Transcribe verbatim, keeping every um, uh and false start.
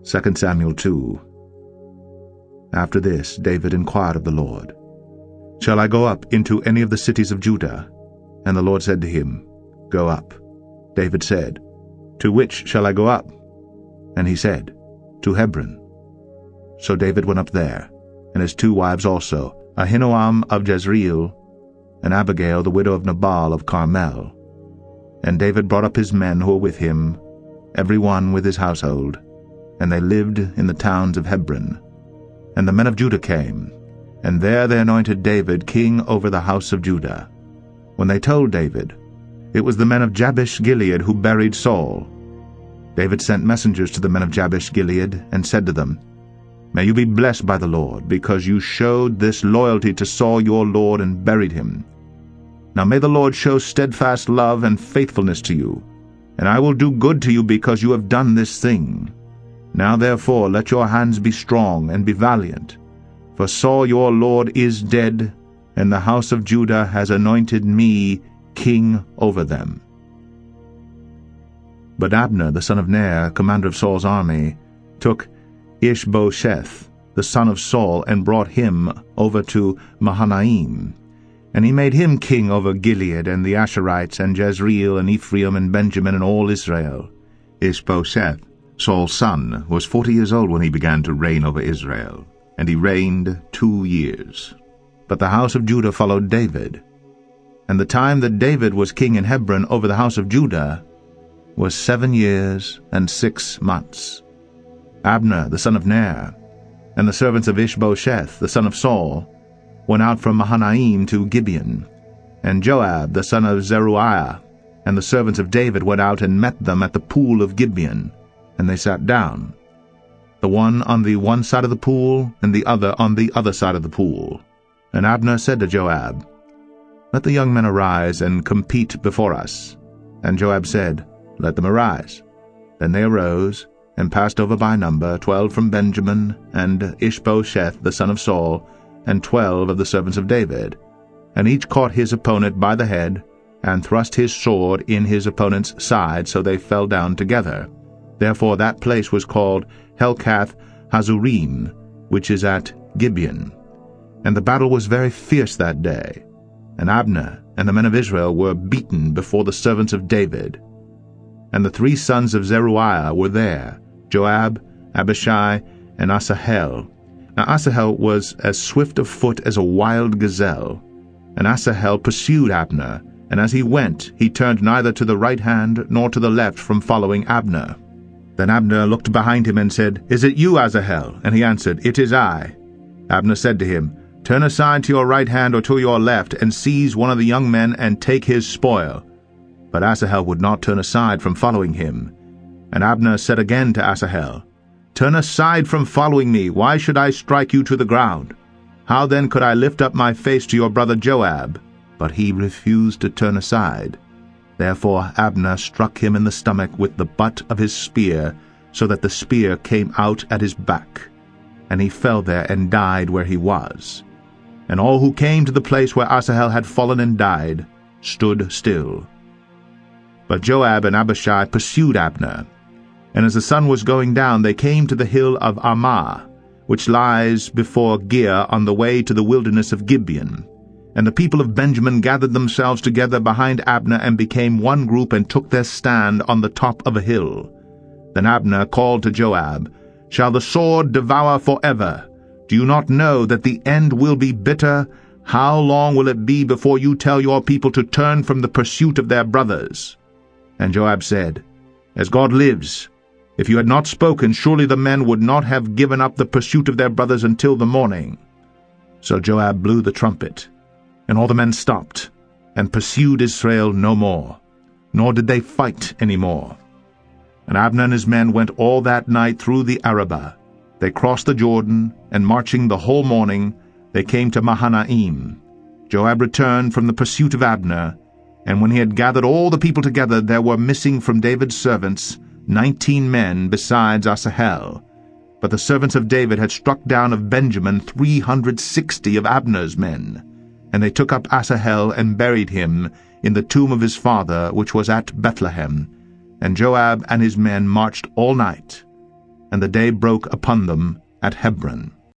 Second Samuel two. After this David inquired of the Lord, Shall I go up into any of the cities of Judah? And the Lord said to him, Go up. David said, To which shall I go up? And he said, To Hebron. So David went up there, and his two wives also, Ahinoam of Jezreel, and Abigail the widow of Nabal of Carmel. And David brought up his men who were with him, every one with his household, and they lived in the towns of Hebron. And the men of Judah came, and there they anointed David king over the house of Judah. When they told David, it was the men of Jabesh-Gilead who buried Saul. David sent messengers to the men of Jabesh-Gilead, and said to them, May you be blessed by the Lord, because you showed this loyalty to Saul your lord, and buried him. Now may the Lord show steadfast love and faithfulness to you, and I will do good to you because you have done this thing. Now therefore let your hands be strong, and be valiant, for Saul your lord is dead, and the house of Judah has anointed me king over them. But Abner the son of Ner, commander of Saul's army, took Ishbosheth the son of Saul, and brought him over to Mahanaim. And he made him king over Gilead, and the Asherites, and Jezreel, and Ephraim, and Benjamin, and all Israel. Ishbosheth, Saul's son, was forty years old when he began to reign over Israel, and he reigned two years. But the house of Judah followed David. And the time that David was king in Hebron over the house of Judah was seven years and six months. Abner the son of Ner, and the servants of Ishbosheth the son of Saul, went out from Mahanaim to Gibeon, and Joab the son of Zeruiah and the servants of David went out and met them at the pool of Gibeon, and they sat down, the one on the one side of the pool, and the other on the other side of the pool. And Abner said to Joab, Let the young men arise and compete before us. And Joab said, Let them arise. Then they arose, and passed over by number twelve from Benjamin, and Ishbosheth the son of Saul, and twelve of the servants of David. And each caught his opponent by the head, and thrust his sword in his opponent's side, so they fell down together. Therefore that place was called Helkath Hazurim, which is at Gibeon. And the battle was very fierce that day, and Abner and the men of Israel were beaten before the servants of David. And the three sons of Zeruiah were there, Joab, Abishai, and Asahel. Now Asahel was as swift of foot as a wild gazelle. And Asahel pursued Abner, and as he went, he turned neither to the right hand nor to the left from following Abner. Then Abner looked behind him and said, Is it you, Asahel? And he answered, It is I. Abner said to him, Turn aside to your right hand or to your left, and seize one of the young men, and take his spoil. But Asahel would not turn aside from following him. And Abner said again to Asahel, Turn aside from following me. Why should I strike you to the ground? How then could I lift up my face to your brother Joab? But he refused to turn aside. Therefore Abner struck him in the stomach with the butt of his spear, so that the spear came out at his back. And he fell there and died where he was. And all who came to the place where Asahel had fallen and died stood still. But Joab and Abishai pursued Abner. And as the sun was going down, they came to the hill of Ammah, which lies before Giah on the way to the wilderness of Gibeon. And the people of Benjamin gathered themselves together behind Abner, and became one group, and took their stand on the top of a hill. Then Abner called to Joab, Shall the sword devour forever? Do you not know that the end will be bitter? How long will it be before you tell your people to turn from the pursuit of their brothers? And Joab said, As God lives, if you had not spoken, surely the men would not have given up the pursuit of their brothers until the morning. So Joab blew the trumpet, and all the men stopped, and pursued Israel no more, nor did they fight any more. And Abner and his men went all that night through the Arabah. They crossed the Jordan, and marching the whole morning, they came to Mahanaim. Joab returned from the pursuit of Abner, and when he had gathered all the people together, there were missing from David's servants nineteen men besides Asahel. But the servants of David had struck down of Benjamin three hundred sixty of Abner's men. And they took up Asahel and buried him in the tomb of his father, which was at Bethlehem. And Joab and his men marched all night. and the day broke upon them at Hebron.